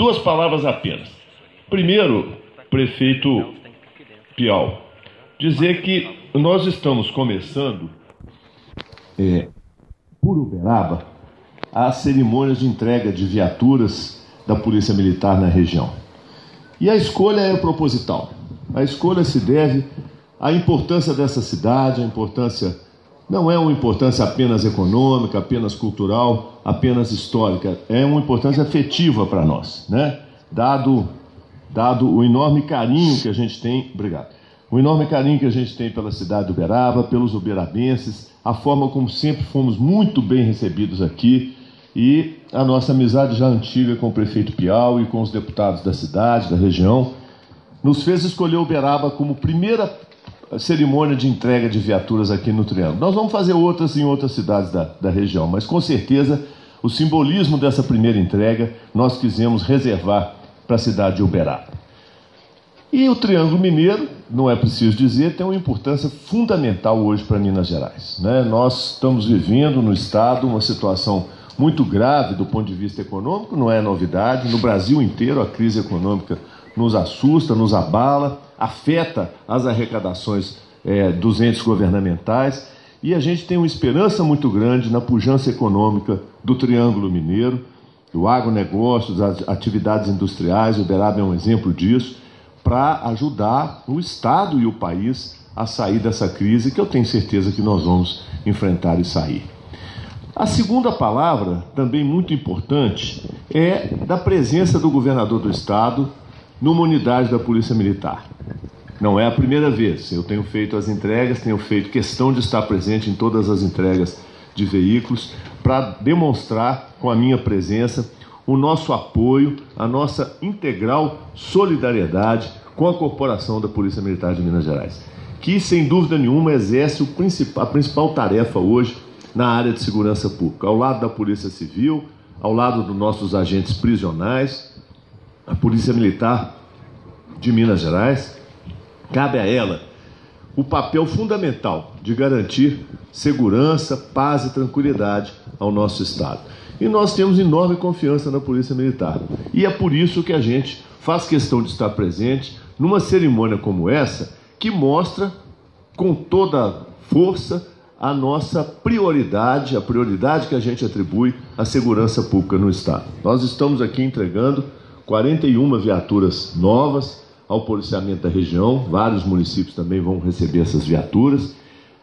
Duas palavras apenas. Primeiro, prefeito Piau, dizer que nós estamos começando, por Uberaba, as cerimônias de entrega de viaturas da Polícia Militar na região. E a escolha é proposital. A escolha se deve à importância dessa cidade, a importância não é uma importância apenas econômica, apenas cultural, apenas histórica, é uma importância afetiva para nós, né? Dado o enorme carinho que a gente tem, o enorme carinho que a gente tem pela cidade de Uberaba, pelos uberabenses, a forma como sempre fomos muito bem recebidos aqui e a nossa amizade já antiga com o prefeito Piau e com os deputados da cidade, da região, nos fez escolher Uberaba como primeira cerimônia de entrega de viaturas aqui no Triângulo. Nós vamos fazer outras em outras cidades da região, mas com certeza o simbolismo dessa primeira entrega nós quisemos reservar para a cidade de Uberaba. E o Triângulo Mineiro, não é preciso dizer, tem uma importância fundamental hoje para Minas Gerais, né? Nós estamos vivendo no estado uma situação muito grave do ponto de vista econômico, não é novidade, no Brasil inteiro a crise econômica nos assusta, nos abala, afeta as arrecadações dos entes governamentais e a gente tem uma esperança muito grande na pujança econômica do Triângulo Mineiro, do agronegócio, das atividades industriais. Uberaba é um exemplo disso, para ajudar o Estado e o país a sair dessa crise que eu tenho certeza que nós vamos enfrentar e sair. A segunda palavra, também muito importante, é da presença do governador do Estado numa unidade da Polícia Militar. Não é a primeira vez, eu tenho feito as entregas, tenho feito questão de estar presente em todas as entregas de veículos para demonstrar com a minha presença o nosso apoio, a nossa integral solidariedade com a Corporação da Polícia Militar de Minas Gerais, que sem dúvida nenhuma exerce a principal tarefa hoje na área de segurança pública, ao lado da Polícia Civil, ao lado dos nossos agentes prisionais. A Polícia Militar de Minas Gerais, cabe a ela o papel fundamental de garantir segurança, paz e tranquilidade ao nosso Estado. E nós temos enorme confiança na Polícia Militar. E é por isso que a gente faz questão de estar presente numa cerimônia como essa, que mostra com toda força a nossa prioridade, a prioridade que a gente atribui à segurança pública no Estado. Nós estamos aqui entregando 41 viaturas novas ao policiamento da região, vários municípios também vão receber essas viaturas,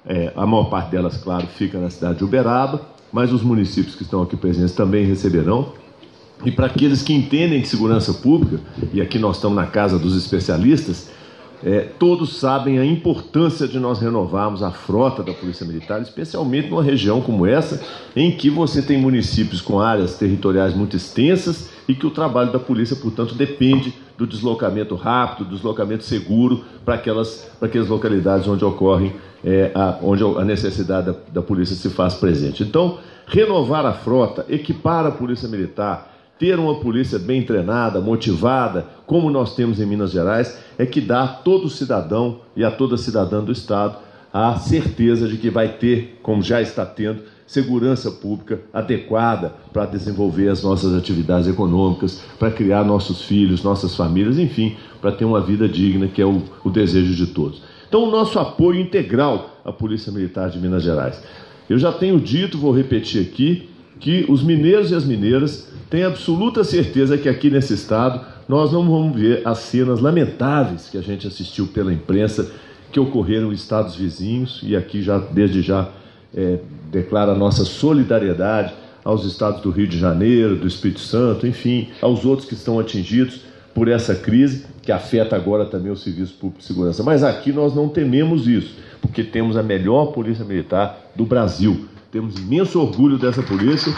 a maior parte delas, claro, fica na cidade de Uberaba, mas os municípios que estão aqui presentes também receberão. E para aqueles que entendem de segurança pública, e aqui nós estamos na casa dos especialistas, todos sabem a importância de nós renovarmos a frota da Polícia Militar, especialmente numa região como essa, em que você tem municípios com áreas territoriais muito extensas e que o trabalho da polícia, portanto, depende do deslocamento rápido, do deslocamento seguro para aquelas localidades onde ocorrem, onde a necessidade da polícia se faz presente. Então, renovar a frota, equipar a Polícia Militar, ter uma polícia bem treinada, motivada, como nós temos em Minas Gerais, é que dá a todo cidadão e a toda cidadã do Estado a certeza de que vai ter, como já está tendo, segurança pública adequada para desenvolver as nossas atividades econômicas, para criar nossos filhos, nossas famílias, enfim, para ter uma vida digna, que é o desejo de todos. Então, o nosso apoio integral à Polícia Militar de Minas Gerais. Eu já tenho dito, vou repetir aqui, que os mineiros e as mineiras têm absoluta certeza que aqui nesse estado nós não vamos ver as cenas lamentáveis que a gente assistiu pela imprensa, que ocorreram em estados vizinhos, e aqui já, desde já, declara a nossa solidariedade aos estados do Rio de Janeiro, do Espírito Santo, enfim, aos outros que estão atingidos por essa crise, que afeta agora também o Serviço Público de Segurança. Mas aqui nós não tememos isso, porque temos a melhor Polícia Militar do Brasil. Temos imenso orgulho dessa polícia.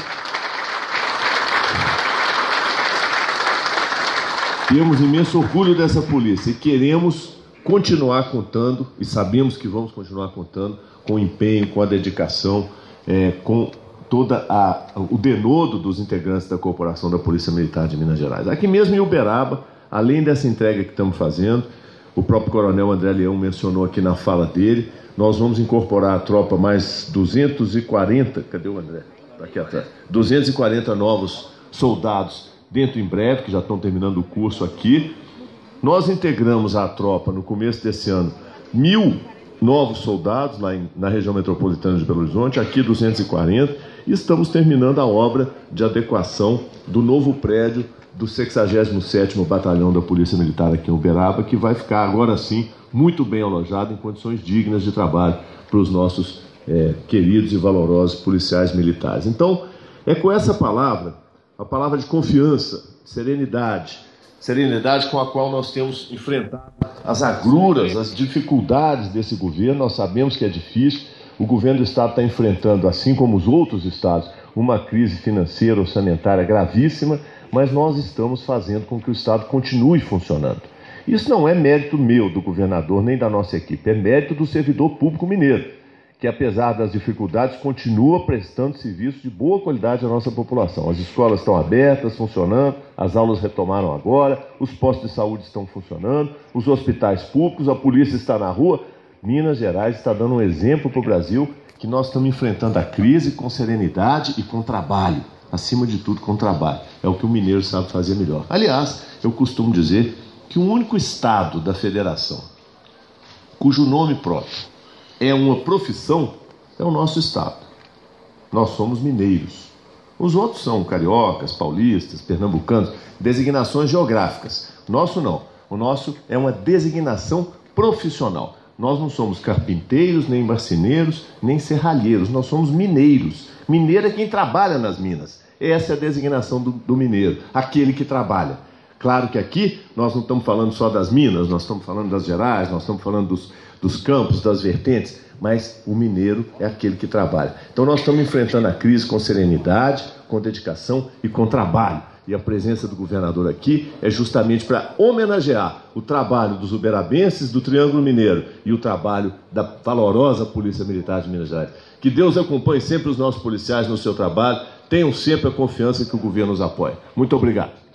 Temos imenso orgulho dessa polícia e queremos continuar contando, e sabemos que vamos continuar contando, com o empenho, com a dedicação, com todo o denodo dos integrantes da Corporação da Polícia Militar de Minas Gerais. Aqui mesmo em Uberaba, além dessa entrega que estamos fazendo, o próprio Coronel André Leão mencionou aqui na fala dele, nós vamos incorporar a tropa mais 240, cadê o André? Está aqui atrás. 240 novos soldados dentro em breve, que já estão terminando o curso aqui. Nós integramos à tropa, no começo desse ano, 1.000 novos soldados lá na região metropolitana de Belo Horizonte, aqui 240, e estamos terminando a obra de adequação do novo prédio do 67º Batalhão da Polícia Militar aqui em Uberaba, que vai ficar agora sim muito bem alojado em condições dignas de trabalho para os nossos queridos e valorosos policiais militares. Então, é com essa palavra, a palavra de confiança, serenidade com a qual nós temos enfrentado as agruras, as dificuldades desse governo. Nós sabemos que é difícil, o governo do Estado está enfrentando, assim como os outros estados, uma crise financeira orçamentária gravíssima, mas nós estamos fazendo com que o Estado continue funcionando. Isso não é mérito meu, do governador, nem da nossa equipe, é mérito do servidor público mineiro, que apesar das dificuldades continua prestando serviço de boa qualidade à nossa população. As escolas estão abertas, funcionando, as aulas retomaram agora, os postos de saúde estão funcionando, os hospitais públicos, a polícia está na rua. Minas Gerais está dando um exemplo para o Brasil que nós estamos enfrentando a crise com serenidade e com trabalho. Acima de tudo, com trabalho. É o que o mineiro sabe fazer melhor. Aliás, eu costumo dizer que o único estado da federação cujo nome próprio é uma profissão é o nosso estado. Nós somos mineiros. Os outros são cariocas, paulistas, pernambucanos, designações geográficas. Nosso não. O nosso é uma designação profissional. Nós não somos carpinteiros, nem marceneiros, nem serralheiros. Nós somos mineiros. Mineiro é quem trabalha nas minas. Essa é a designação do mineiro, aquele que trabalha. Claro que aqui nós não estamos falando só das minas, nós estamos falando das gerais, nós estamos falando dos campos, das vertentes, mas o mineiro é aquele que trabalha. Então nós estamos enfrentando a crise com serenidade, com dedicação e com trabalho. E a presença do governador aqui é justamente para homenagear o trabalho dos uberabenses, do Triângulo Mineiro e o trabalho da valorosa Polícia Militar de Minas Gerais. Que Deus acompanhe sempre os nossos policiais no seu trabalho, tenham sempre a confiança que o governo os apoia. Muito obrigado.